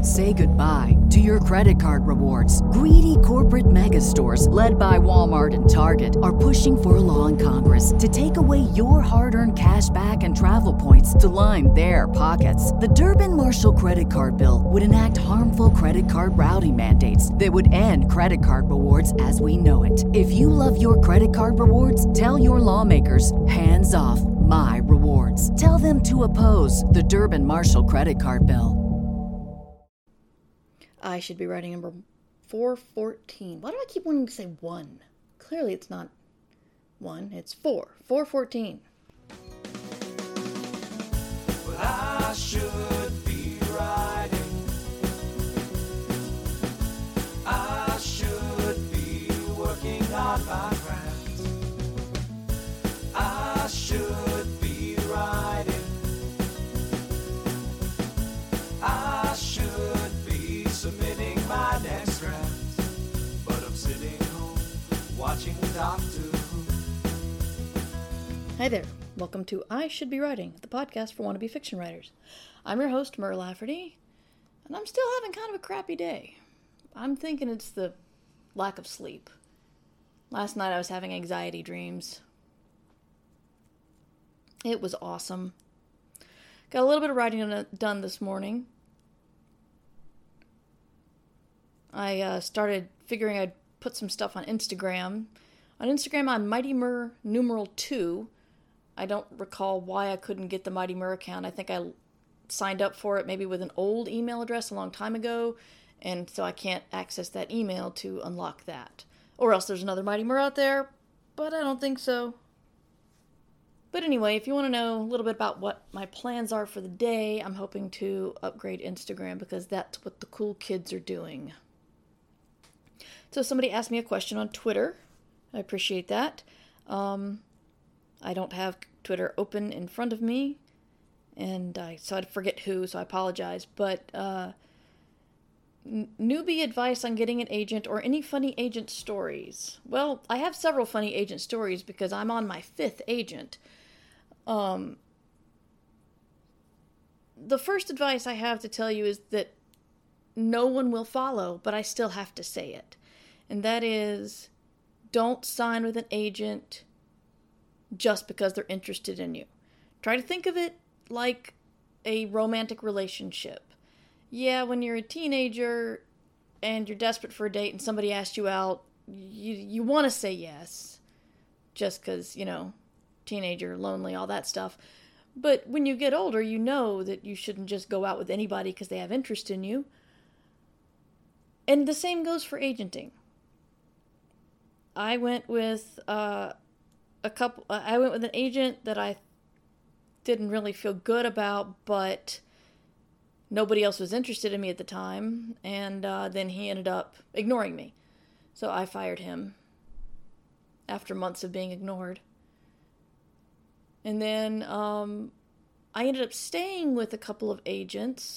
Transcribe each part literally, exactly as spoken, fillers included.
Say goodbye to your credit card rewards. Greedy corporate mega stores, led by Walmart and Target, are pushing for a law in Congress to take away your hard-earned cash back and travel points to line their pockets. The Durbin-Marshall credit card bill would enact harmful credit card routing mandates that would end credit card rewards as we know it. If you love your credit card rewards, tell your lawmakers, hands off my rewards. Tell them to oppose the Durbin-Marshall credit card bill. I should be writing number four fourteen. Why do I keep wanting to say one? Clearly it's not one, it's four. four fourteen. Well, I should be writing. I should be working on my craft. I should be writing. I should submitting my next draft, but I'm sitting home watching Doctor Who. Hi there, welcome to I Should Be Writing, the podcast for wannabe fiction writers. I'm your host, Mur Lafferty, and I'm still having kind of a crappy day. I'm thinking it's the lack of sleep. Last night I was having anxiety dreams. It was awesome. Got a little bit of writing done this morning. I uh, started figuring I'd put some stuff on Instagram. On Instagram, I'm Mighty Mur numeral two. I don't recall why I couldn't get the Mighty Mur account. I think I signed up for it maybe with an old email address a long time ago, and so I can't access that email to unlock that. Or else there's another Mighty Mur out there, but I don't think so. But anyway, if you want to know a little bit about what my plans are for the day, I'm hoping to upgrade Instagram because that's what the cool kids are doing. So somebody asked me a question on Twitter. I appreciate that. Um, I don't have Twitter open in front of me, and I so I'd forget who, so I apologize. But uh, n- newbie advice on getting an agent or any funny agent stories. Well, I have several funny agent stories because I'm on my fifth agent. Um, the first advice I have to tell you is that no one will follow, but I still have to say it. And that is, don't sign with an agent just because they're interested in you. Try to think of it like a romantic relationship. Yeah, when you're a teenager and you're desperate for a date and somebody asks you out, you you want to say yes. Just because, you know, teenager, lonely, all that stuff. But when you get older, you know that you shouldn't just go out with anybody because they have interest in you. And the same goes for agenting. I went with uh, a couple. Uh, I went with an agent that I didn't really feel good about, but nobody else was interested in me at the time, and uh, then he ended up ignoring me. So I fired him after months of being ignored. And then um, I ended up staying with a couple of agents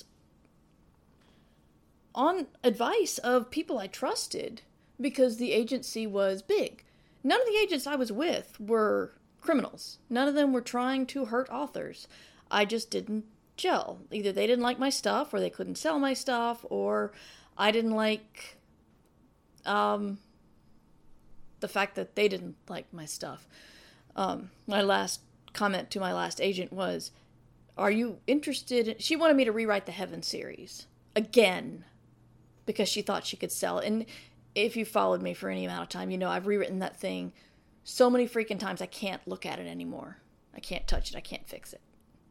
on advice of people I trusted, because the agency was big. None of the agents I was with were criminals. None of them were trying to hurt authors. I just didn't gel. Either they didn't like my stuff, or they couldn't sell my stuff, or I didn't like um, the fact that they didn't like my stuff. Um, my last comment to my last agent was, are you interested in... She wanted me to rewrite the Heaven series. Again. Because she thought she could sell it. And if you followed me for any amount of time, you know I've rewritten that thing so many freaking times I can't look at it anymore. I can't touch it. I can't fix it.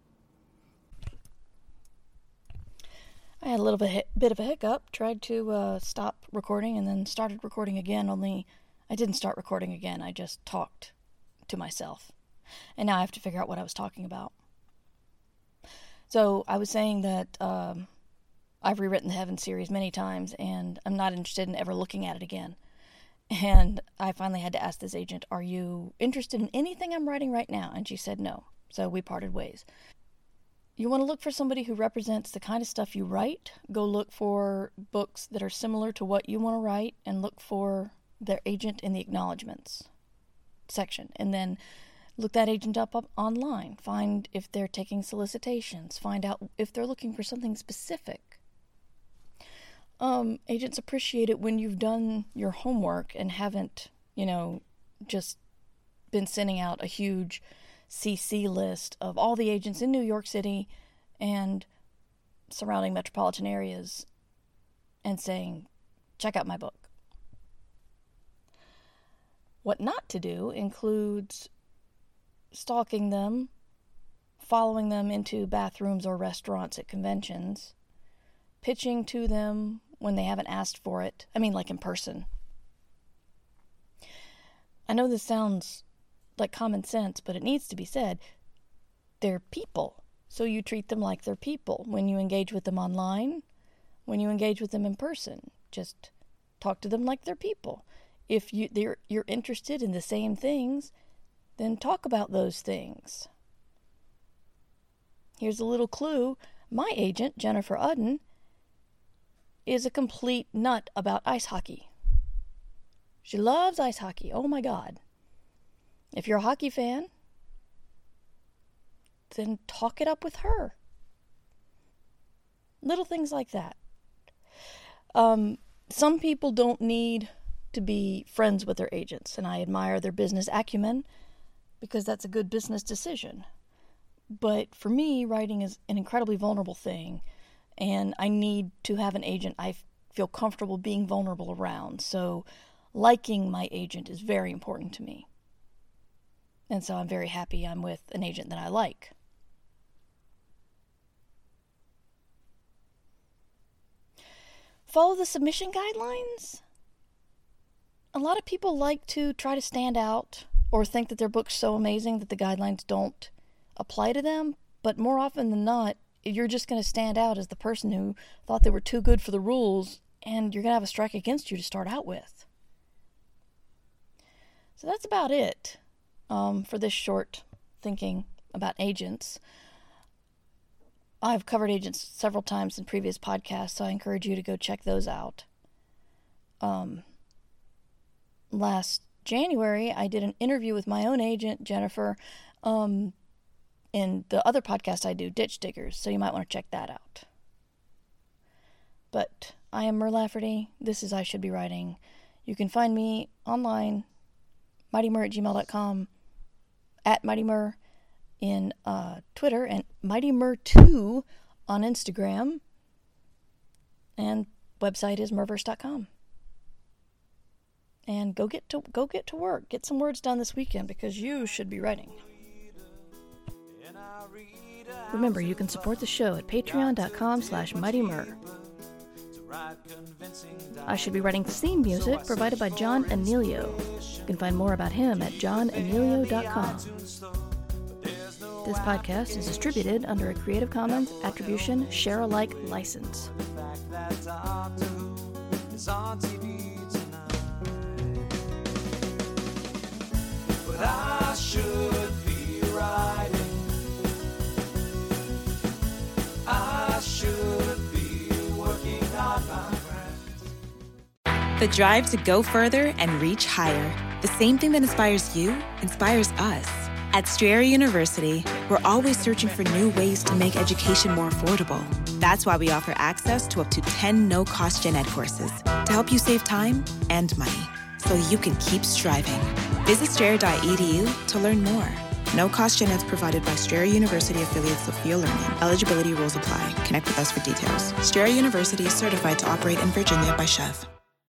I had a little bit, bit of a hiccup. Tried to uh, stop recording and then started recording again, only I didn't start recording again. I just talked to myself. And now I have to figure out what I was talking about. So I was saying that... Um, I've rewritten the Heaven series many times, and I'm not interested in ever looking at it again. And I finally had to ask this agent, are you interested in anything I'm writing right now? And she said no. So we parted ways. You want to look for somebody who represents the kind of stuff you write. Go look for books that are similar to what you want to write, and look for their agent in the acknowledgments section. And then look that agent up, up online. Find if they're taking solicitations. Find out if they're looking for something specific. um, agents appreciate it when you've done your homework and haven't, you know, just been sending out a huge C C list of all the agents in New York City and surrounding metropolitan areas and saying, check out my book. What not to do includes stalking them, following them into bathrooms or restaurants at conventions, pitching to them when they haven't asked for it. I mean, like in person. I know this sounds like common sense, but it needs to be said. They're people, so you treat them like they're people. When you engage with them online, when you engage with them in person, just talk to them like they're people. If you, they're, you're interested in the same things, then talk about those things. Here's a little clue. My agent, Jennifer Udden, is a complete nut about ice hockey. She loves ice hockey. Oh my God. If you're a hockey fan, then talk it up with her. Little things like that. Um, some people don't need to be friends with their agents, and I admire their business acumen because that's a good business decision. But for me, writing is an incredibly vulnerable thing, and I need to have an agent I feel comfortable being vulnerable around. So liking my agent is very important to me. And so I'm very happy I'm with an agent that I like. Follow the submission guidelines. A lot of people like to try to stand out or think that their book's so amazing that the guidelines don't apply to them. But more often than not, you're just going to stand out as the person who thought they were too good for the rules, and you're going to have a strike against you to start out with. So that's about it um, for this short thinking about agents. I've covered agents several times in previous podcasts, so I encourage you to go check those out. Um, last January, I did an interview with my own agent, Jennifer, um, in the other podcast I do, Ditch Diggers, so you might want to check that out. But I am Mer Lafferty. This is I Should Be Writing. You can find me online, mighty mer at gmail dot com, at mightymer in uh, Twitter, and mighty mer two on Instagram, and website is merverse dot com. And go get to go get to work. Get some words done this weekend because you should be writing. Remember, you can support the show at patreon dot com slash mighty mer. I Should Be Writing theme music provided by John Anelio. You can find more about him at john anelio dot com. This podcast is distributed under a Creative Commons Attribution Share-alike license. But I should be writing. I should be working on my craft. The drive to go further and reach higher. The same thing that inspires you inspires us. At Strayer University, we're always searching for new ways to make education more affordable. That's why we offer access to up to ten no-cost gen ed courses to help you save time and money so you can keep striving. Visit strayer dot e d u to learn more. No-cost gen eds provided by Strayer University affiliates Sophia Learning. Eligibility rules apply. Connect with us for details. Strayer University is certified to operate in Virginia by Chev.